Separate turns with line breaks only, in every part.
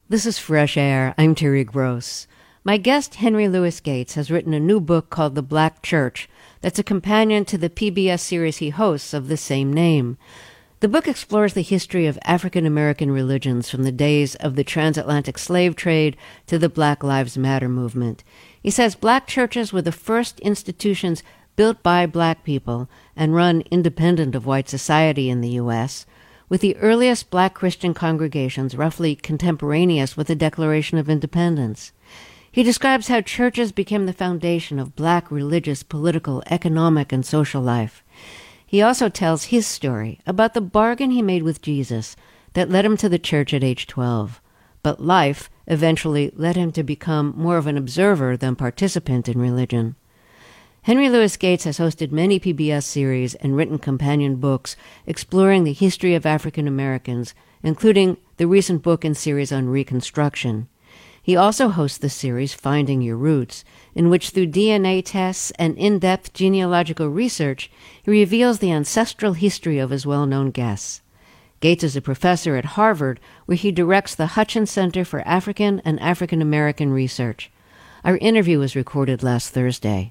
This is Fresh Air. I'm Terry Gross. My guest, Henry Louis Gates, has written a new book called The Black Church that's a companion to the PBS series he hosts of the same name. The book explores the history of African American religions from the days of the transatlantic slave trade to the Black Lives Matter movement. He says black churches were the first institutions built by black people and run independent of white society in the U.S., with the earliest black Christian congregations roughly contemporaneous with the Declaration of Independence. He describes how churches became the foundation of black religious, political, economic, and social life. He also tells his story about the bargain he made with Jesus that led him to the church at age 12. But life eventually led him to become more of an observer than participant in religion. Henry Louis Gates has hosted many PBS series and written companion books exploring the history of African Americans, including the recent book and series on Reconstruction. He also hosts the series Finding Your Roots, in which through DNA tests and in-depth genealogical research, he reveals the ancestral history of his well-known guests. Gates is a professor at Harvard, where he directs the Hutchins Center for African and African American Research. Our interview was recorded last Thursday.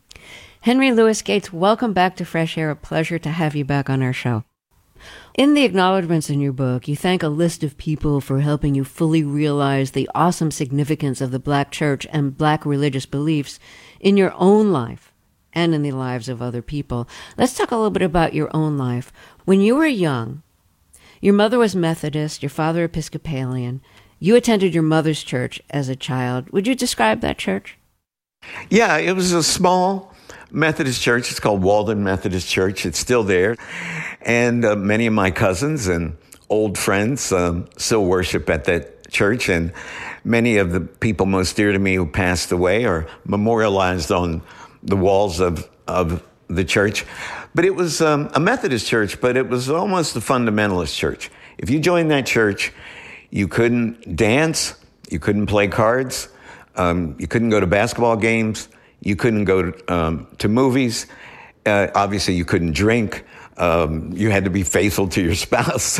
Henry Louis Gates, welcome back to Fresh Air. A pleasure to have you back on our show. In the acknowledgments in your book, you thank a list of people for helping you fully realize the awesome significance of the black church and black religious beliefs in your own life and in the lives of other people. Let's talk a little bit about your own life. When you were young, your mother was Methodist, your father Episcopalian. You attended your mother's church as a child. Would you describe that church?
Yeah, it was a small Methodist church. It's called Walden Methodist Church. It's still there. And many of my cousins and old friends still worship at that church. And many of the people most dear to me who passed away are memorialized on the walls of the church. But it was a Methodist church, but it was almost a fundamentalist church. If you joined that church, you couldn't dance, you couldn't play cards, you couldn't go to basketball games, you couldn't go to movies. Obviously, you couldn't drink. You had to be faithful to your spouse.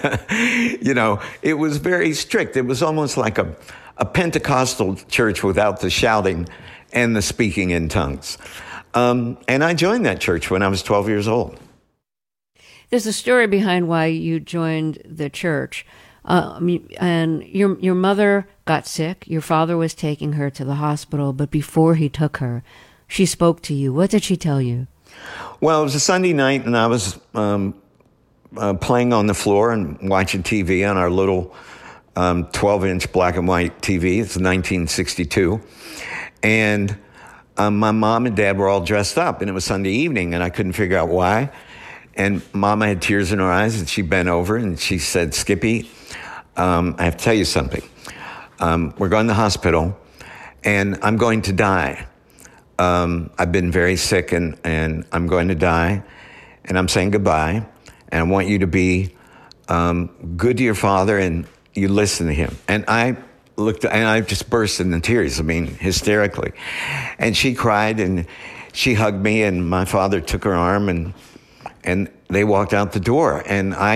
It was very strict. It was almost like a Pentecostal church without the shouting and the speaking in tongues. And I joined that church when I was 12 years old.
There's a story behind why you joined the church. And your mother got sick. Your father was taking her to the hospital, but before he took her, she spoke to you. What did she tell you?
Well, it was a Sunday night, and I was playing on the floor and watching TV on our little 12-inch black and white TV. It's 1962. And my mom and dad were all dressed up, and it was Sunday evening, and I couldn't figure out why. And Mama had tears in her eyes, and she bent over, and she said, "Skippy, I have to tell you something. We're going to the hospital, and I'm going to die. I've been very sick, and I'm going to die, and I'm saying goodbye, and I want you to be good to your father, and you listen to him." And I looked, and I just burst into tears, hysterically. And she cried, and she hugged me, and my father took her arm, and they walked out the door. And I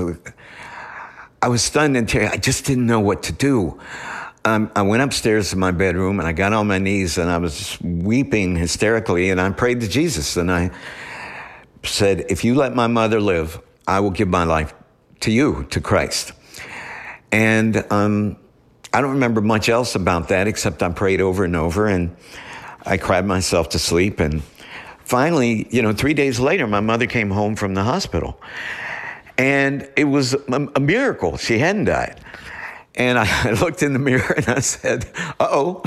was stunned and teary. I just didn't know what to do. I went upstairs to my bedroom, and I got on my knees, and I was just weeping hysterically, and I prayed to Jesus, and I said, "If you let my mother live, I will give my life to you, to Christ." And I don't remember much else about that, except I prayed over and over, and I cried myself to sleep. And finally, 3 days later, my mother came home from the hospital. And it was a miracle. She hadn't died. And I looked in the mirror and I said, "Uh-oh."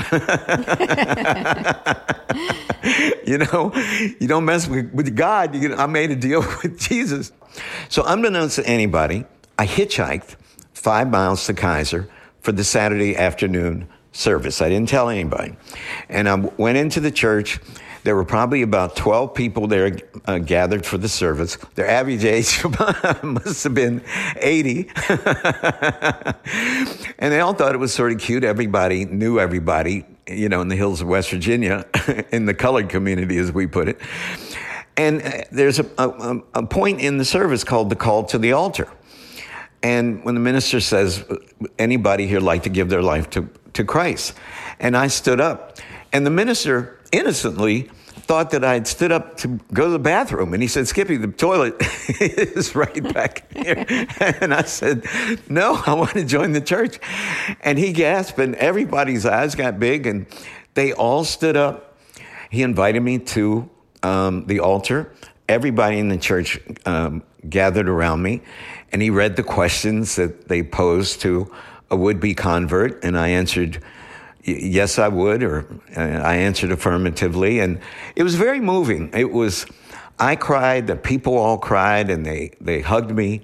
You don't mess with God. I made a deal with Jesus. So unbeknownst to anybody, I hitchhiked 5 miles to Kaiser for the Saturday afternoon service. I didn't tell anybody. And I went into the church. There were probably about 12 people there gathered for the service. Their average age must have been 80. And they all thought it was sort of cute. Everybody knew everybody, in the hills of West Virginia, in the colored community, as we put it. And there's a point in the service called the call to the altar. And when the minister says, anybody here like to give their life to Christ? And I stood up. And the minister innocently thought that I'd stood up to go to the bathroom. And he said, Skippy, the toilet is right back here. And I said, no, I want to join the church. And he gasped, and everybody's eyes got big, and they all stood up. He invited me to the altar. Everybody in the church gathered around me, and he read the questions that they posed to a would-be convert, and I answered, yes, I would, or I answered affirmatively, and it was very moving. I cried, the people all cried, and they hugged me,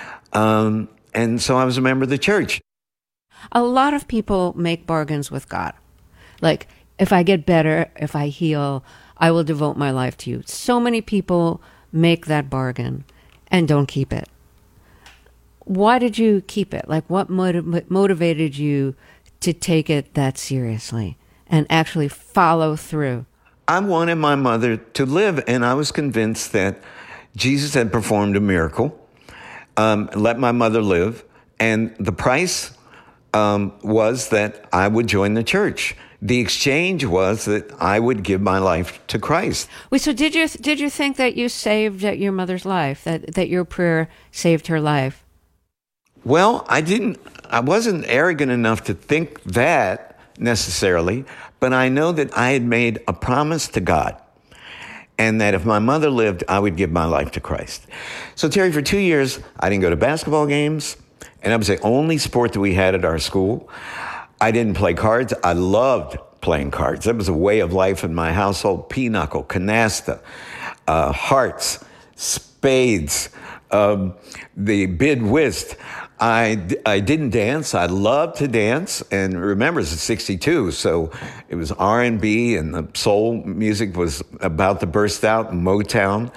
and so I was a member of the church.
A lot of people make bargains with God. Like, if I get better, if I heal, I will devote my life to you. So many people make that bargain and don't keep it. Why did you keep it? Like, what motivated you to take it that seriously and actually follow through?
I wanted my mother to live, and I was convinced that Jesus had performed a miracle, let my mother live, and the price was that I would join the church. The exchange was that I would give my life to Christ.
Wait, so did you think that you saved your mother's life, that your prayer saved her life?
Well, I wasn't arrogant enough to think that necessarily, but I know that I had made a promise to God, and that if my mother lived, I would give my life to Christ. So, Terry, for 2 years, I didn't go to basketball games, and that was the only sport that we had at our school. I didn't play cards. I loved playing cards. That was a way of life in my household. Pinochle, canasta, hearts, spades, the bid whist. I didn't dance. I loved to dance. And remember, it's 62, so it was R&B, and the soul music was about to burst out in Motown.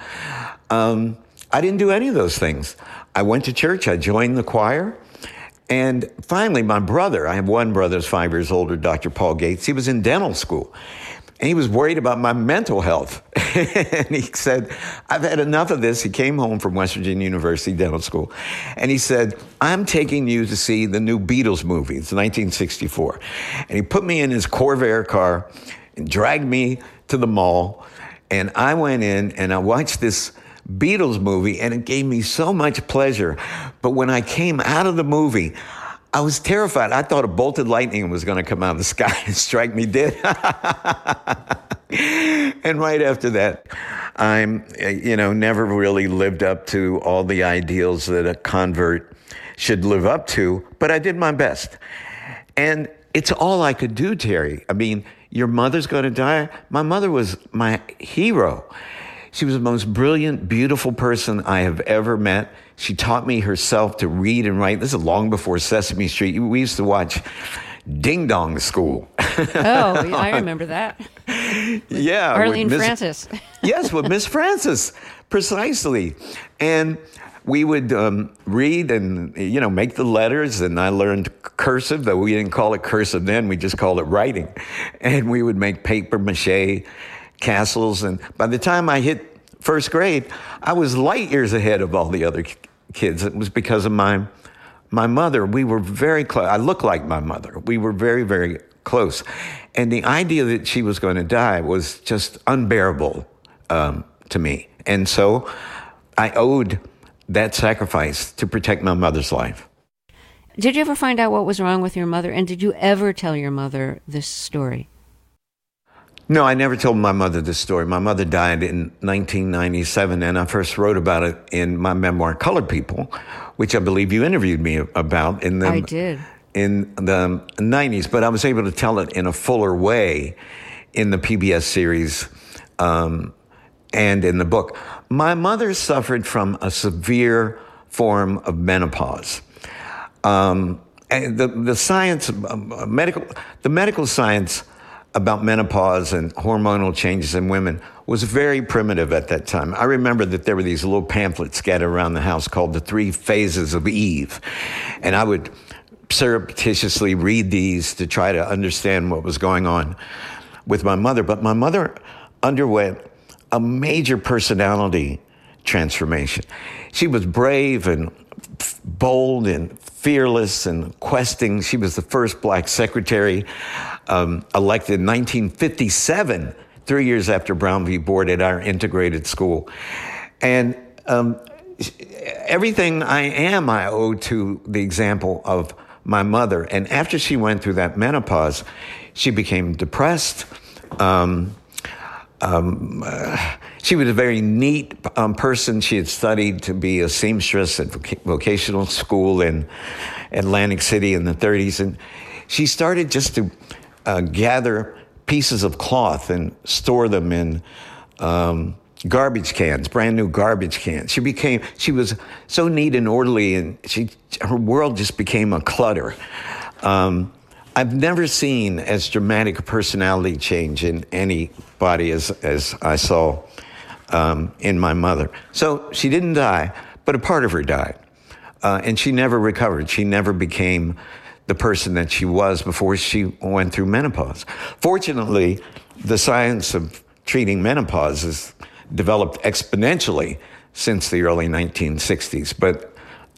I didn't do any of those things. I went to church. I joined the choir. And finally, my brother, I have one brother who's 5 years older, Dr. Paul Gates, he was in dental school. And he was worried about my mental health. And he said, I've had enough of this. He came home from West Virginia University Dental School. And he said, I'm taking you to see the new Beatles movie. It's 1964. And he put me in his Corvair car and dragged me to the mall. And I went in and I watched this Beatles movie, and it gave me so much pleasure. But when I came out of the movie, I was terrified. I thought a bolt of lightning was going to come out of the sky and strike me dead. And right after that, I'm, never really lived up to all the ideals that a convert should live up to, but I did my best. And it's all I could do, Terry. I mean, your mother's going to die. My mother was my hero. She was the most brilliant, beautiful person I have ever met. She taught me herself to read and write. This is long before Sesame Street. We used to watch Ding Dong School.
Oh, I remember that.
Yeah.
Arlene Francis.
Yes, with Miss Francis, precisely. And we would read and, make the letters. And I learned cursive, though we didn't call it cursive then. We just called it writing. And we would make paper mache castles. And by the time I hit first grade, I was light years ahead of all the other kids. It was because of my mother. We were very close. I looked like my mother. We were very, very close. And the idea that she was going to die was just unbearable to me. And so I owed that sacrifice to protect my mother's life.
Did you ever find out what was wrong with your mother? And did you ever tell your mother this story?
No, I never told my mother this story. My mother died in 1997, and I first wrote about it in my memoir, Colored People, which I believe you interviewed me about in the
I did.
In the 90s. But I was able to tell it in a fuller way in the PBS series and in the book. My mother suffered from a severe form of menopause. And the science, the medical science about menopause and hormonal changes in women was very primitive at that time. I remember that there were these little pamphlets scattered around the house called The 3 Phases of Eve. And I would surreptitiously read these to try to understand what was going on with my mother. But my mother underwent a major personality transformation. She was brave and bold and fearless and questing. She was the first black secretary elected in 1957, 3 years after Brown v. Board at our integrated school. And everything I am, I owe to the example of my mother. And after she went through that menopause, she became depressed. She was a very neat person. She had studied to be a seamstress at vocational school in Atlantic City in the 30s. And she started just to gather pieces of cloth and store them in garbage cans, brand new garbage cans. She was so neat and orderly, and her world just became a clutter. I've never seen as dramatic a personality change in anybody as I saw in my mother. So she didn't die, but a part of her died. And she never recovered. She never became the person that she was before she went through menopause. Fortunately, the science of treating menopause has developed exponentially since the early 1960s. But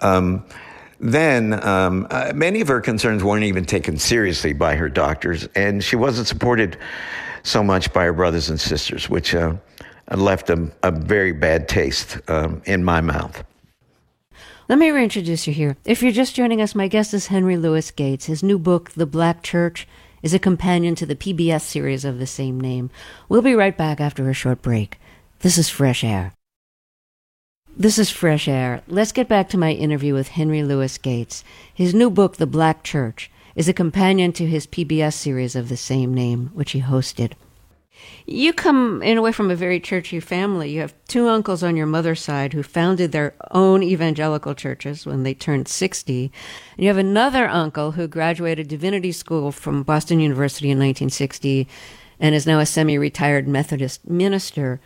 then many of her concerns weren't even taken seriously by her doctors, and she wasn't supported so much by her brothers and sisters, which left a very bad taste in my mouth.
Let me reintroduce you here. If you're just joining us, my guest is Henry Louis Gates. His new book, The Black Church, is a companion to the PBS series of the same name. We'll be right back after a short break. This is Fresh Air. This is Fresh Air. Let's get back to my interview with Henry Louis Gates. His new book, The Black Church, is a companion to his PBS series of the same name, which he hosted. You come, in a way, from a very churchy family. You have two uncles on your mother's side who founded their own evangelical churches when they turned 60. And you have another uncle who graduated divinity school from Boston University in 1960 and is now a semi-retired Methodist minister.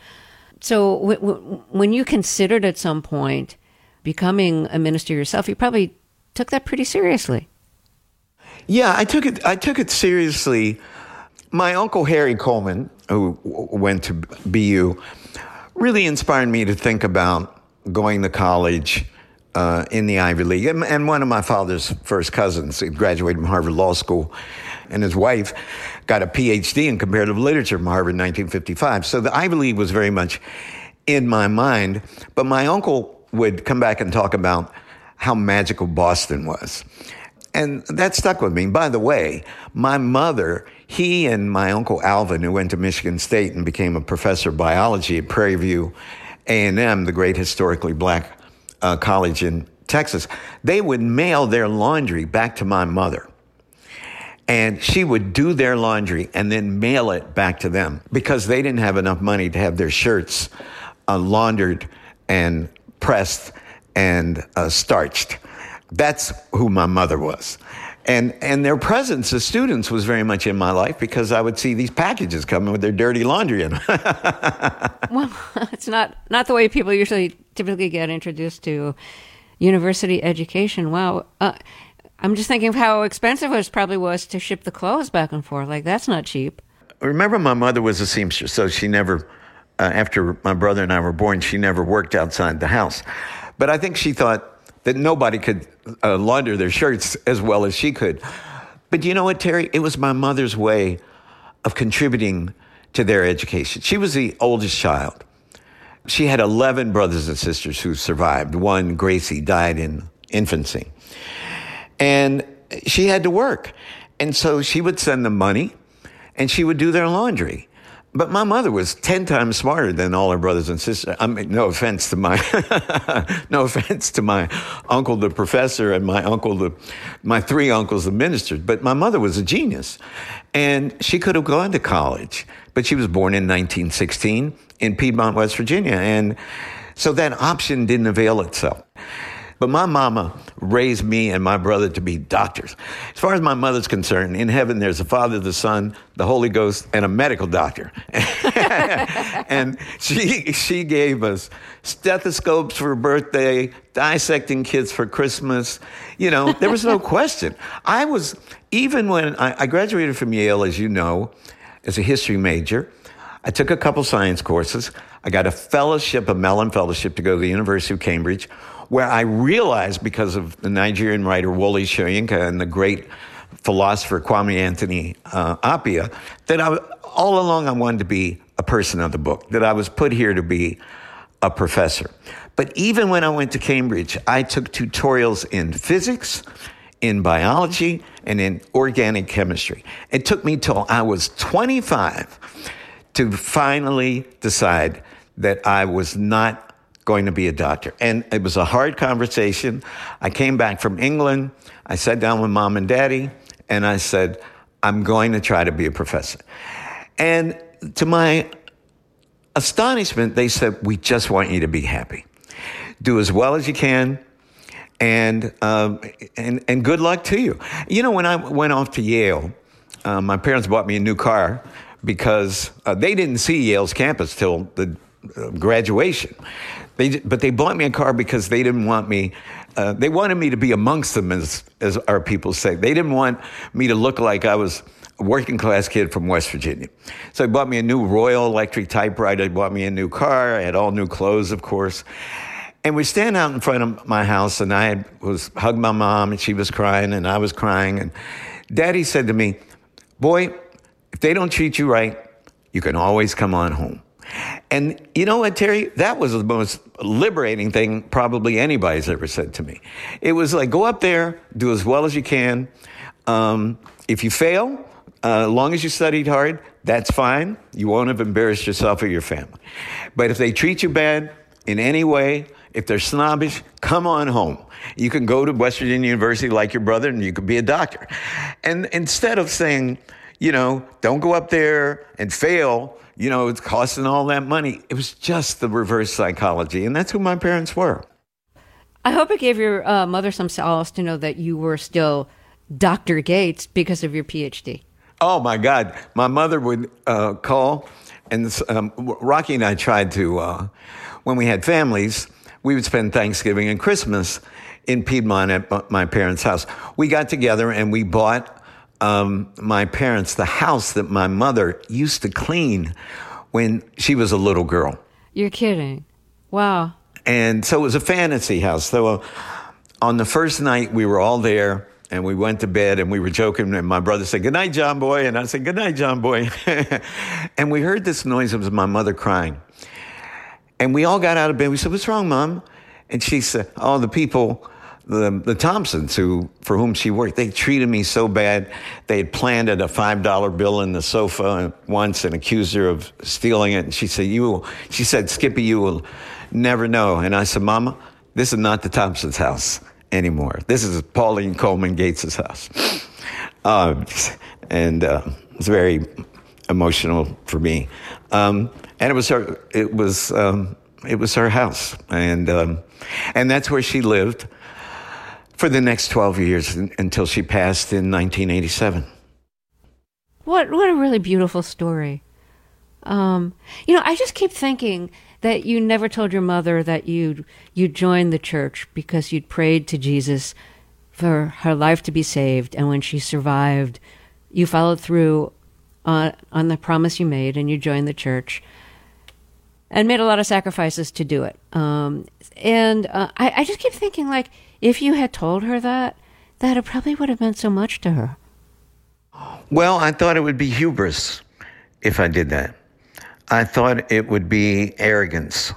So when you considered at some point becoming a minister yourself, you probably took that pretty seriously.
Yeah, I took it seriously. My uncle Harry Coleman, who went to BU, really inspired me to think about going to college in the Ivy League. And one of my father's first cousins graduated from Harvard Law School, and his wife got a PhD in comparative literature from Harvard in 1955. So the Ivy League was very much in my mind. But my uncle would come back and talk about how magical Boston was. And that stuck with me. By the way, my mother, he and my uncle Alvin, who went to Michigan State and became a professor of biology at Prairie View A&M, the great historically black college in Texas, they would mail their laundry back to my mother. And she would do their laundry and then mail it back to them because they didn't have enough money to have their shirts laundered and pressed and starched. That's who my mother was. And their presence as students was very much in my life because I would see these packages coming with their dirty laundry in them.
Well, it's not the way people typically get introduced to university education. Wow. I'm just thinking of how expensive it probably was to ship the clothes back and forth. Like, that's not cheap.
Remember, my mother was a seamstress, so she never, after my brother and I were born, she never worked outside the house. But I think she thought that nobody could launder their shirts as well as she could. But you know what, Terry? It was my mother's way of contributing to their education. She was the oldest child. She had 11 brothers and sisters who survived. One, Gracie, died in infancy. And she had to work. And so she would send them money, and she would do their laundry. But my mother was 10 times smarter than all her brothers and sisters. I mean, no offense to my uncle, the professor, and my three uncles, the ministers. But my mother was a genius. And she could have gone to college. But she was born in 1916 in Piedmont, West Virginia. And so that option didn't avail itself. But my mama raised me and my brother to be doctors. As far as my mother's concerned, in heaven there's the Father, the Son, the Holy Ghost, and a medical doctor. And she gave us stethoscopes for birthday, dissecting kids for Christmas. You know, there was no question. Even when I graduated from Yale, as you know, as a history major, I took a couple science courses. I got a Mellon Fellowship to go to the University of Cambridge. where I realized, because of the Nigerian writer Wole Soyinka and the great philosopher Kwame Anthony Appiah, that all along I wanted to be a person of the book, that I was put here to be a professor. But even when I went to Cambridge, I took tutorials in physics, in biology, and in organic chemistry. It took me till I was 25 to finally decide that I was not going to be a doctor. And it was a hard conversation. I came back from England. I sat down with Mom and Daddy, and I said, I'm going to try to be a professor. And to my astonishment, they said, we just want you to be happy. Do as well as you can, and good luck to you. You know, when I went off to Yale, my parents bought me a new car because they didn't see Yale's campus till the graduation. But they bought me a car because they didn't want me, they wanted me to be amongst them, as our people say. They didn't want me to look like I was a working class kid from West Virginia. So they bought me a new Royal Electric typewriter. They bought me a new car. I had all new clothes, of course. And we stand out in front of my house, and I was hugging my mom, and she was crying, and I was crying. And Daddy said to me, boy, if they don't treat you right, you can always come on home. And you know what, Terry? That was the most liberating thing probably anybody's ever said to me. It was like, go up there, do as well as you can. If you fail, as long as you studied hard, that's fine. You won't have embarrassed yourself or your family. But if they treat you bad in any way, if they're snobbish, come on home. You can go to West Virginia University like your brother, and you could be a doctor. And instead of saying, you know, don't go up there and fail, you know, it's costing all that money. It was just the reverse psychology. And that's who my parents were.
I hope it gave your mother some solace to know that you were still Dr. Gates because of your PhD.
Oh, my God. My mother would call, and Rocky and I tried to, when we had families, we would spend Thanksgiving and Christmas in Piedmont at my parents' house. We got together and we bought my parents the house that my mother used to clean when she was a little girl.
You're kidding. Wow.
And so it was a fantasy house. So on the first night, we were all there, and we went to bed, and we were joking, and my brother said, good night, John boy. And I said, good night, John boy. And we heard this noise. It was my mother crying. And we all got out of bed. We said, what's wrong, Mom? And she said, oh, the people, the Thompsons, for whom she worked, they treated me so bad. They had planted a $5 bill in the sofa once and accused her of stealing it. And she said, Skippy, you will never know. And I said, Mama, this is not the Thompsons' house anymore. This is Pauline Coleman Gates' house. It's very emotional for me. And it was her house. And that's where she lived for the next 12 years until she passed in 1987.
What a really beautiful story. I just keep thinking that you never told your mother that you joined the church because you'd prayed to Jesus for her life to be saved, and when she survived, you followed through on the promise you made, and you joined the church and made a lot of sacrifices to do it. I just keep thinking, like, if you had told her that it probably would have meant so much to her.
Well, I thought it would be hubris if I did that. I thought it would be arrogance.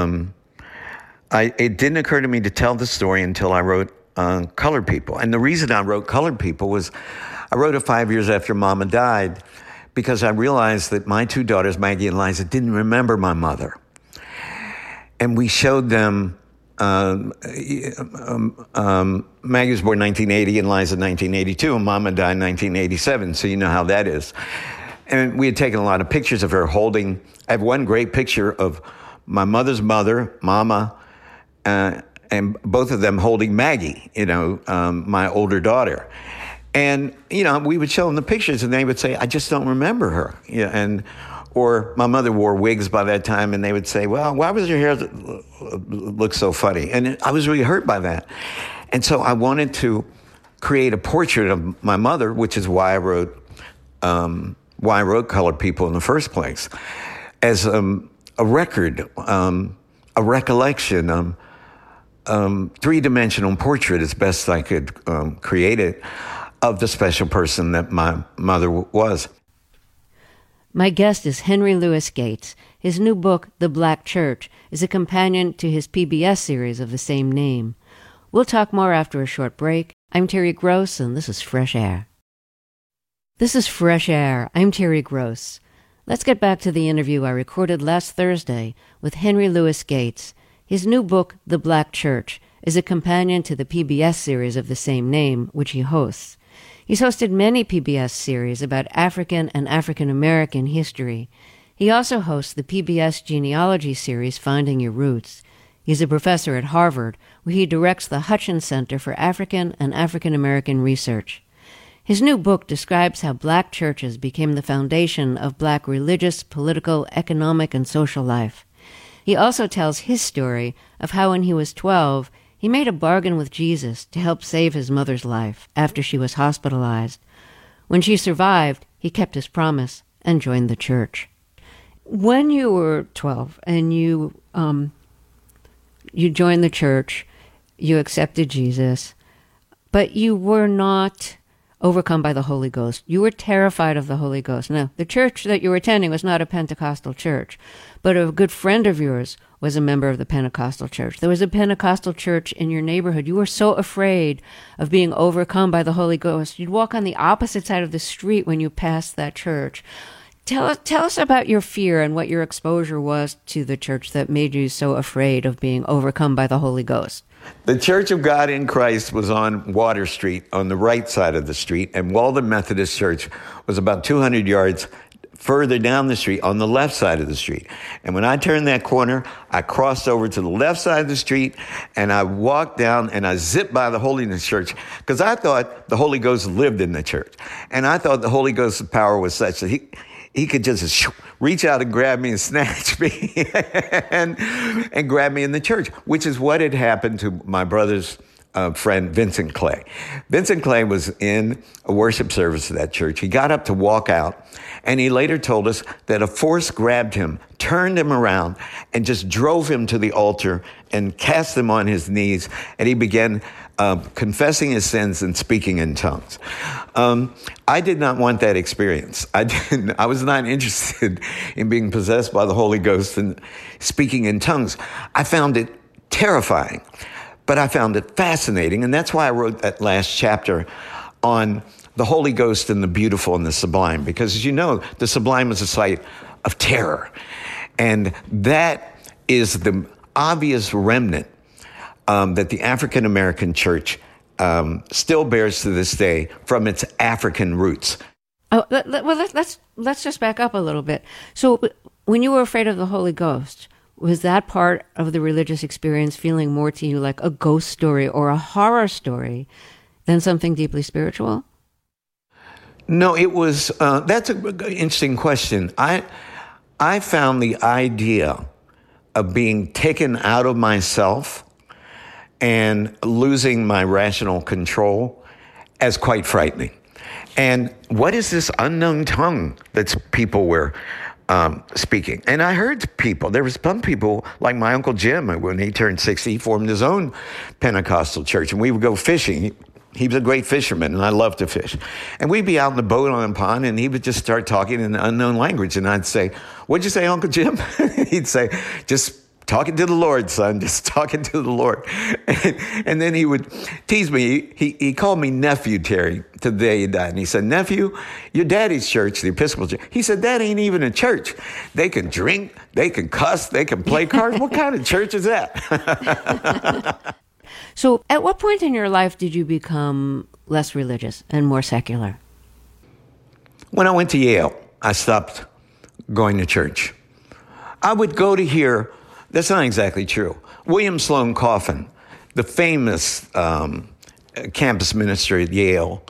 It didn't occur to me to tell the story until I wrote Colored People. And the reason I wrote Colored People was I wrote it 5 years after Mama died, because I realized that my two daughters, Maggie and Liza, didn't remember my mother. And we showed them, Maggie was born 1980 and Liza 1982, and Mama died in 1987, so you know how that is. And we had taken a lot of pictures of her holding. I have one great picture of my mother's mother, Mama, and both of them holding Maggie, my older daughter. And, we would show them the pictures, and they would say, I just don't remember her. Or my mother wore wigs by that time, and they would say, well, why was your hair look so funny? And I was really hurt by that. And so I wanted to create a portrait of my mother, which is why I wrote Colored People in the first place, as a record, a recollection, three-dimensional portrait, as best I could create it, of the special person that my mother was.
My guest is Henry Louis Gates. His new book, The Black Church, is a companion to his PBS series of the same name. We'll talk more after a short break. I'm Terry Gross, and this is Fresh Air. This is Fresh Air. I'm Terry Gross. Let's get back to the interview I recorded last Thursday with Henry Louis Gates. His new book, The Black Church, is a companion to the PBS series of the same name, which he hosts. He's hosted many PBS series about African and African American history. He also hosts the PBS genealogy series Finding Your Roots. He's a professor at Harvard, where he directs the Hutchins Center for African and African American Research. His new book describes how black churches became the foundation of black religious, political, economic, and social life. He also tells his story of how when he was 12, he made a bargain with Jesus to help save his mother's life after she was hospitalized. When she survived, he kept his promise and joined the church. When you were 12 and you joined the church, you accepted Jesus, but you were not overcome by the Holy Ghost. You were terrified of the Holy Ghost. Now, the church that you were attending was not a Pentecostal church, but a good friend of yours was a member of the Pentecostal church. There was a Pentecostal church in your neighborhood. You were so afraid of being overcome by the Holy Ghost. You'd walk on the opposite side of the street when you passed that church. Tell us about your fear and what your exposure was to the church that made you so afraid of being overcome by the Holy Ghost.
The Church of God in Christ was on Water Street, on the right side of the street, and Walden Methodist Church was about 200 yards further down the street on the left side of the street. And when I turned that corner, I crossed over to the left side of the street, and I walked down and I zipped by the Holiness Church because I thought the Holy Ghost lived in the church. And I thought the Holy Ghost's power was such that he could just reach out and grab me and snatch me and grab me in the church, which is what had happened to my brother's friend, Vincent Clay. Vincent Clay was in a worship service at that church. He got up to walk out, and he later told us that a force grabbed him, turned him around, and just drove him to the altar and cast him on his knees, and he began confessing his sins and speaking in tongues. I did not want that experience. I was not interested in being possessed by the Holy Ghost and speaking in tongues. I found it terrifying, but I found it fascinating. And that's why I wrote that last chapter on the Holy Ghost and the beautiful and the sublime, because as you know, the sublime is a site of terror. And that is the obvious remnant that the African American church still bears to this day from its African roots.
Oh, well, let's just back up a little bit. So, when you were afraid of the Holy Ghost, was that part of the religious experience feeling more to you like a ghost story or a horror story than something deeply spiritual?
No, it was. That's an interesting question. I found the idea of being taken out of myself and losing my rational control as quite frightening. And what is this unknown tongue that people were speaking? And I heard people, there was some people like my Uncle Jim, when he turned 60, he formed his own Pentecostal church, and we would go fishing. He was a great fisherman, and I loved to fish. And we'd be out in the boat on the pond, and he would just start talking in an unknown language. And I'd say, "What'd you say, Uncle Jim?" He'd say, "Just talking to the Lord, son, just talking to the Lord." And then he would tease me. He called me nephew, Terry, to the day he died. And he said, "Nephew, your daddy's church, the Episcopal church." He said, "That ain't even a church. They can drink, they can cuss, they can play cards. What kind of church is that?"
So at what point in your life did you become less religious and more secular?
When I went to Yale, I stopped going to church. I would go to hear. That's not exactly true. William Sloane Coffin, the famous campus minister at Yale,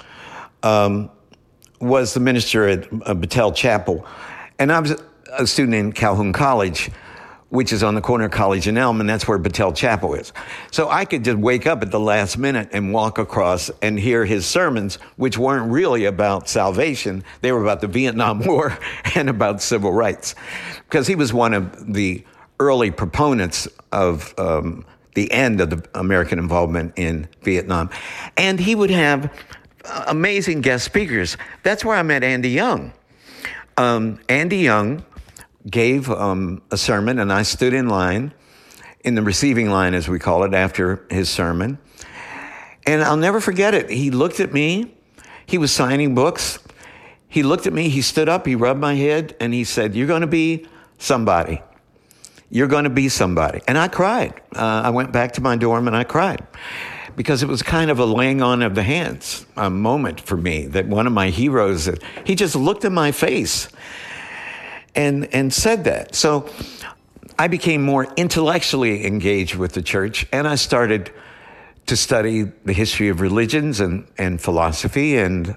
was the minister at Battelle Chapel. And I was a student in Calhoun College, which is on the corner of College and Elm, and that's where Battelle Chapel is. So I could just wake up at the last minute and walk across and hear his sermons, which weren't really about salvation. They were about the Vietnam War and about civil rights, because he was one of the early proponents of the end of the American involvement in Vietnam. And he would have amazing guest speakers. That's where I met Andy Young. Andy Young gave a sermon, and I stood in line, in the receiving line, as we call it, after his sermon. And I'll never forget it. He looked at me. He was signing books. He looked at me. He stood up. He rubbed my head, and he said, "You're going to be somebody. You're going to be somebody." And I cried. I went back to my dorm, and I cried, because it was kind of a laying on of the hands moment for me, that one of my heroes, that he just looked in my face and said that. So I became more intellectually engaged with the church, and I started to study the history of religions and philosophy. And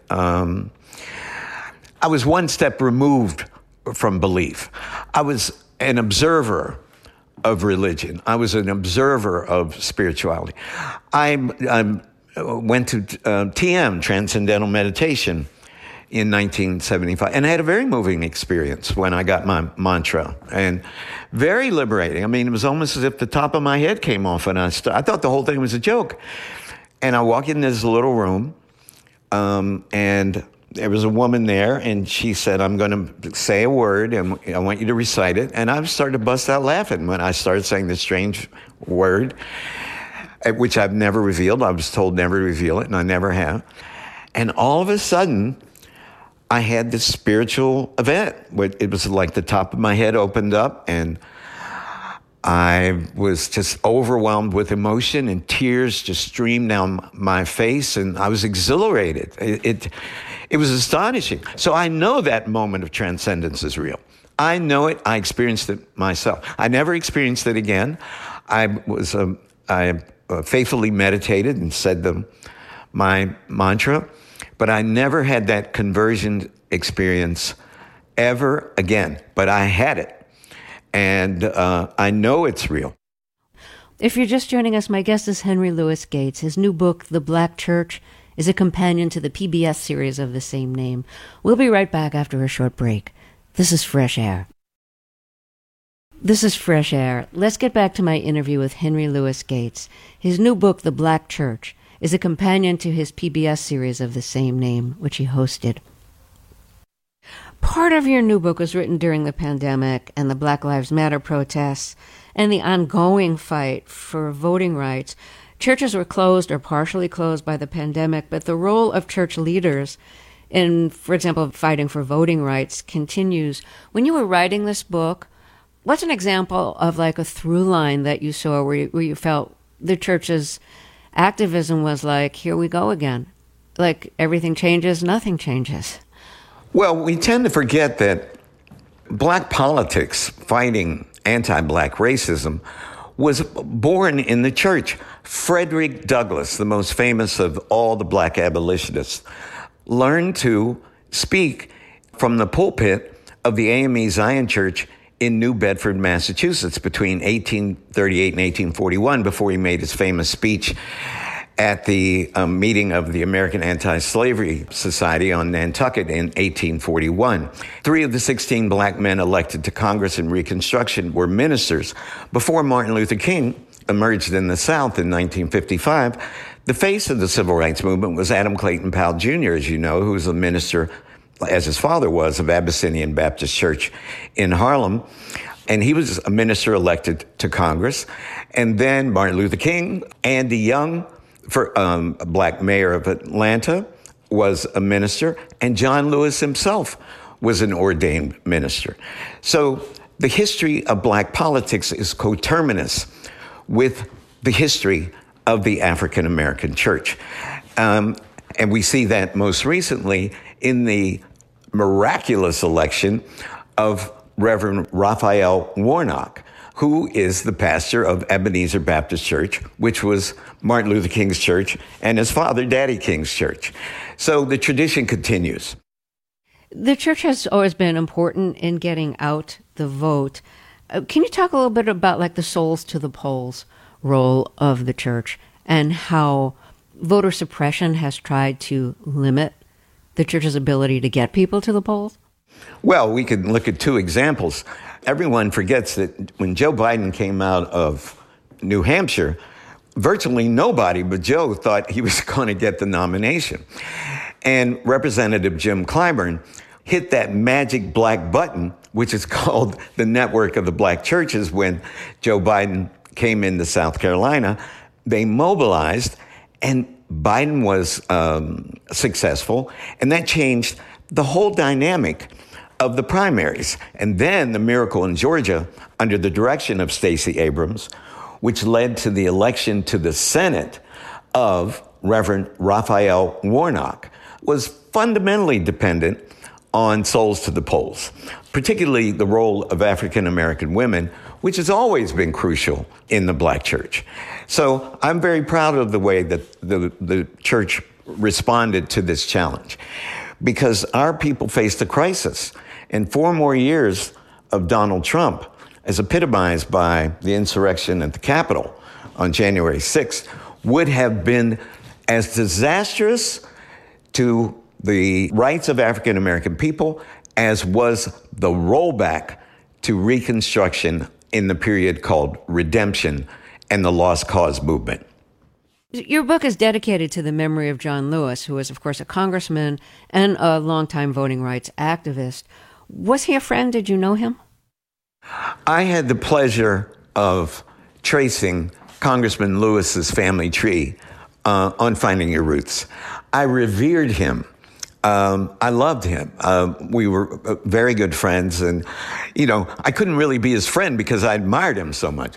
I was one step removed from belief. I was an observer of religion. I was an observer of spirituality. I went to TM, Transcendental Meditation, in 1975, and I had a very moving experience when I got my mantra, and very liberating. I mean, it was almost as if the top of my head came off, and I thought the whole thing was a joke. And I walk in this little room, and there was a woman there, and she said, "I'm going to say a word, and I want you to recite it." And I started to bust out laughing when I started saying this strange word, which I've never revealed. I was told never to reveal it, and I never have. And all of a sudden, I had this spiritual event. It was like the top of my head opened up, and I was just overwhelmed with emotion, and tears just streamed down my face, and I was exhilarated. It was astonishing. So I know that moment of transcendence is real. I know it. I experienced it myself. I never experienced it again. I faithfully meditated and said my mantra, but I never had that conversion experience ever again. But I had it. And I know it's real.
If you're just joining us, my guest is Henry Louis Gates. His new book, The Black Church, is a companion to the PBS series of the same name. We'll be right back after a short break. This is Fresh Air. This is Fresh Air. Let's get back to my interview with Henry Louis Gates. His new book, The Black Church, is a companion to his PBS series of the same name, which he hosted. Part of your new book was written during the pandemic and the Black Lives Matter protests and the ongoing fight for voting rights. Churches were closed or partially closed by the pandemic, but the role of church leaders in, for example, fighting for voting rights continues. When you were writing this book, what's an example of like a through line that you saw where you felt the church's activism was like, here we go again? Like everything changes, nothing changes.
Well, we tend to forget that black politics fighting anti-black racism was born in the church. Frederick Douglass, the most famous of all the black abolitionists, learned to speak from the pulpit of the AME Zion Church in New Bedford, Massachusetts, between 1838 and 1841, before he made his famous speech at the meeting of the American Anti-Slavery Society on Nantucket in 1841. 3 of the 16 black men elected to Congress in Reconstruction were ministers. Before Martin Luther King emerged in the South in 1955, the face of the civil rights movement was Adam Clayton Powell Jr., as you know, who was a minister, as his father was, of Abyssinian Baptist Church in Harlem. And he was a minister elected to Congress. And then Martin Luther King, Andy Young, for a black mayor of Atlanta, was a minister, and John Lewis himself was an ordained minister. So the history of black politics is coterminous with the history of the African American church. And we see that most recently in the miraculous election of Reverend Raphael Warnock, who is the pastor of Ebenezer Baptist Church, which was Martin Luther King's church, and his father, Daddy King's church. So the tradition continues.
The church has always been important in getting out the vote. Can you talk a little bit about like the souls to the polls role of the church and how voter suppression has tried to limit the church's ability to get people to the polls?
Well, we could look at 2 examples. Everyone forgets that when Joe Biden came out of New Hampshire, virtually nobody but Joe thought he was going to get the nomination. And Representative Jim Clyburn hit that magic black button, which is called the network of the black churches. When Joe Biden came into South Carolina, they mobilized, and Biden was successful, and that changed the whole dynamic of the primaries. And then the miracle in Georgia, under the direction of Stacey Abrams, which led to the election to the Senate of Reverend Raphael Warnock, was fundamentally dependent on souls to the polls, particularly the role of African American women, which has always been crucial in the black church. So I'm very proud of the way that the church responded to this challenge, because our people faced a crisis. And 4 more years of Donald Trump, as epitomized by the insurrection at the Capitol on January 6th, would have been as disastrous to the rights of African American people as was the rollback to Reconstruction in the period called Redemption and the Lost Cause movement.
Your book is dedicated to the memory of John Lewis, who was, of course, a congressman and a longtime voting rights activist. Was he a friend? Did you know him?
I had the pleasure of tracing Congressman Lewis's family tree on Finding Your Roots. I revered him. I loved him. We were very good friends, and, I couldn't really be his friend because I admired him so much.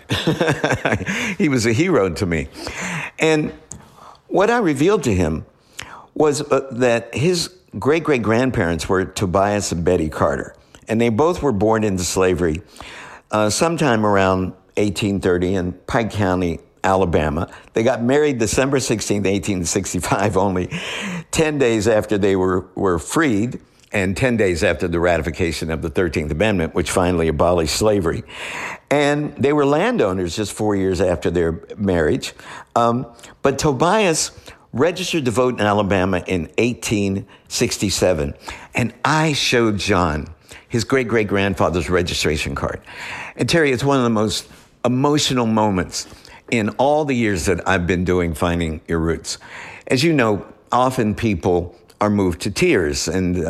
He was a hero to me. And what I revealed to him was that his great-great-grandparents were Tobias and Betty Carter, and they both were born into slavery sometime around 1830 in Pike County, Alabama. They got married December 16, 1865, only 10 days after they were freed, and 10 days after the ratification of the 13th Amendment, which finally abolished slavery. And they were landowners just 4 years after their marriage. But Tobias registered to vote in Alabama in 1867. And I showed John his great-great-grandfather's registration card. And Terry, it's one of the most emotional moments in all the years that I've been doing Finding Your Roots. As you know, often people are moved to tears, and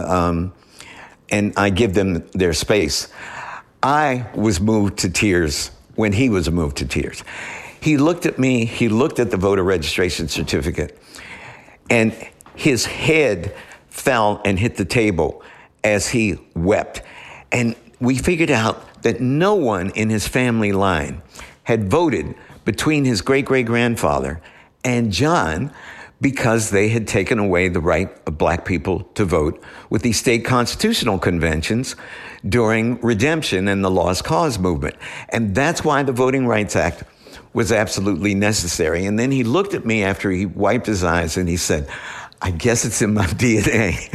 I give them their space. I was moved to tears when he was moved to tears. He looked at me, he looked at the voter registration certificate, and his head fell and hit the table as he wept. And we figured out that no one in his family line had voted between his great-great-grandfather and John, because they had taken away the right of black people to vote with these state constitutional conventions during Redemption and the Lost Cause movement. And that's why the Voting Rights Act was absolutely necessary. And then he looked at me after he wiped his eyes and he said, I guess it's in my DNA.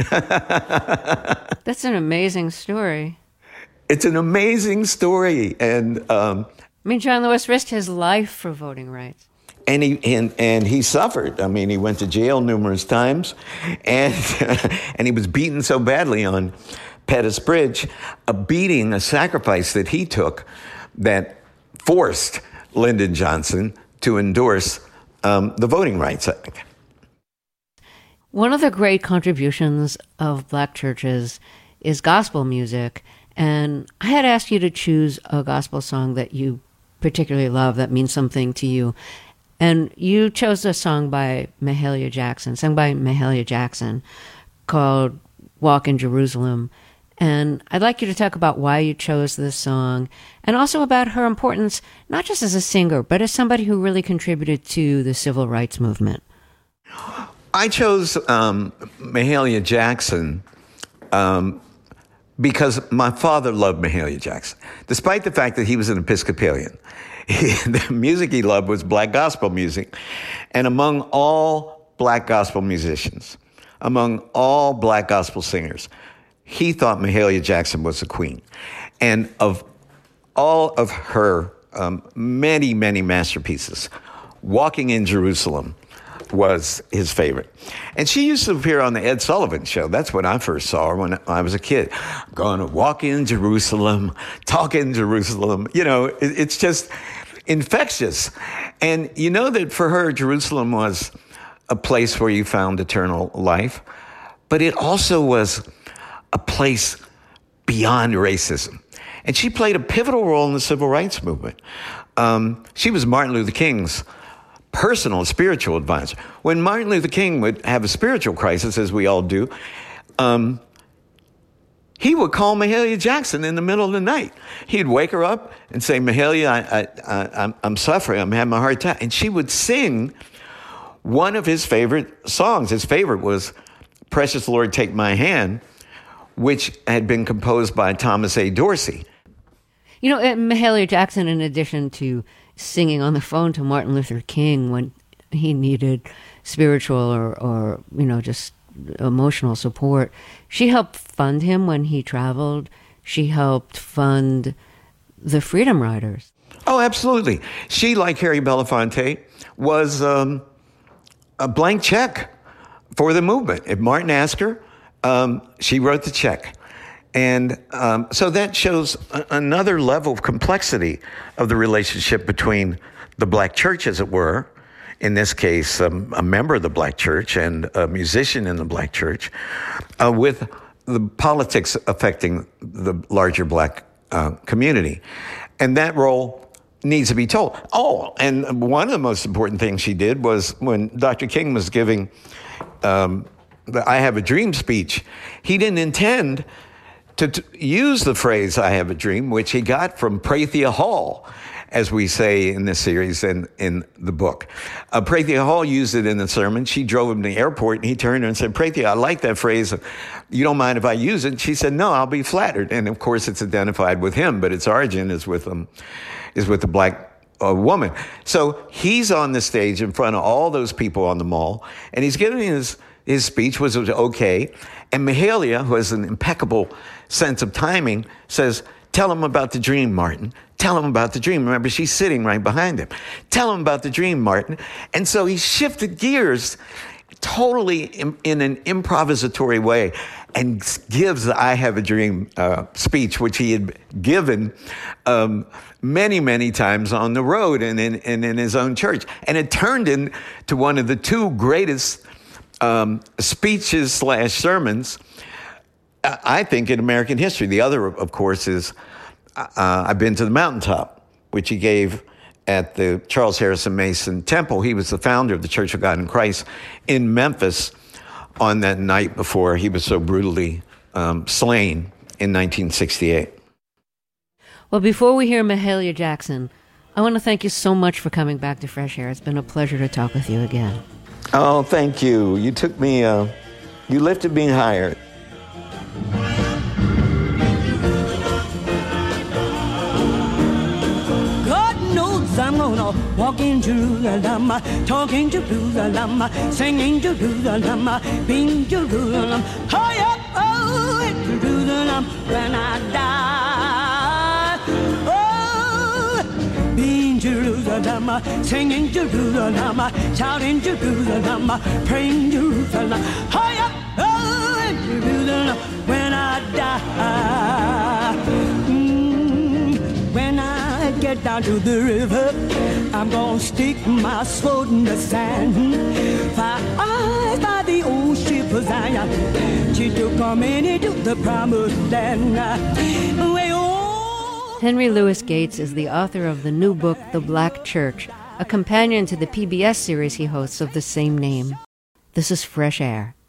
That's an amazing story.
It's an amazing story. And
John Lewis risked his life for voting rights.
And he suffered. I mean, he went to jail numerous times, and and he was beaten so badly on Pettus Bridge, a sacrifice that he took that forced Lyndon Johnson to endorse the Voting Rights Act.
One of the great contributions of black churches is gospel music, and I had asked you to choose a gospel song that you particularly love, that means something to you. And you chose a song by Mahalia Jackson, sung by Mahalia Jackson, called Walk in Jerusalem. And I'd like you to talk about why you chose this song, and also about her importance, not just as a singer, but as somebody who really contributed to the civil rights movement.
I chose Mahalia Jackson because my father loved Mahalia Jackson, despite the fact that he was an Episcopalian. The music he loved was black gospel music. And among all black gospel musicians, among all black gospel singers, he thought Mahalia Jackson was the queen. And of all of her many, many masterpieces, Walking in Jerusalem was his favorite. And she used to appear on the Ed Sullivan Show. That's when I first saw her when I was a kid. I'm going to walk in Jerusalem, talk in Jerusalem. You know, it's just, infectious. And you know that for her, Jerusalem was a place where you found eternal life, but it also was a place beyond racism. And she played a pivotal role in the civil rights movement. She was Martin Luther King's personal spiritual advisor. When Martin Luther King would have a spiritual crisis, as we all do, he would call Mahalia Jackson in the middle of the night. He'd wake her up and say, Mahalia, I'm suffering. I'm having a hard time. And she would sing one of his favorite songs. His favorite was Precious Lord, Take My Hand, which had been composed by Thomas A. Dorsey.
You know, Mahalia Jackson, in addition to singing on the phone to Martin Luther King when he needed spiritual or just emotional support, she helped fund him when he traveled. She helped fund the Freedom Riders.
Oh, absolutely. She, like Harry Belafonte, was a blank check for the movement. If Martin asked her, she wrote the check. And so that shows another level of complexity of the relationship between the black church, as it were, in this case, a member of the black church and a musician in the black church, with the politics affecting the larger black community. And that role needs to be told. Oh, and one of the most important things she did was when Dr. King was giving the I Have a Dream speech, he didn't intend to use the phrase I have a dream, which he got from Prathia Hall, as we say in this series and in the book. Prathia Hall used it in the sermon. She drove him to the airport, and he turned to her and said, Prathia, I like that phrase. You don't mind if I use it? She said, no, I'll be flattered. And of course, it's identified with him, but its origin is with the black woman. So he's on the stage in front of all those people on the mall, and he's giving his speech, was okay. And Mahalia, who has an impeccable sense of timing, says, tell him about the dream, Martin. Tell him about the dream. Remember, she's sitting right behind him. Tell him about the dream, Martin. And so he shifted gears totally in an improvisatory way and gives the I Have a Dream speech, which he had given many, many times on the road and in his own church. And it turned into one of the two greatest speeches / sermons, I think, in American history. The other, of course, is I've Been to the Mountaintop, which he gave at the Charles Harrison Mason Temple. He was the founder of the Church of God in Christ in Memphis on that night before he was so brutally slain in 1968.
Well, before we hear Mahalia Jackson, I want to thank you so much for coming back to Fresh Air. It's been a pleasure to talk with you again.
Oh, thank you. You took me, you lifted me higher.
God knows I'm gonna walk in Jerusalem, talking Jerusalem, singing Jerusalem, being Jerusalem. High up, oh, in Jerusalem when I die. Oh, being Jerusalem, singing Jerusalem, shouting Jerusalem, praying Jerusalem. High up, oh, in Jerusalem when I die. When I get down to the river, I'm gonna stick my sword in the sand. Fire eyes by the old ship of Zion. She took me into the promised land.
Henry Louis Gates is the author of the new book, The Black Church, a companion to the PBS series he hosts of the same name. This is Fresh Air.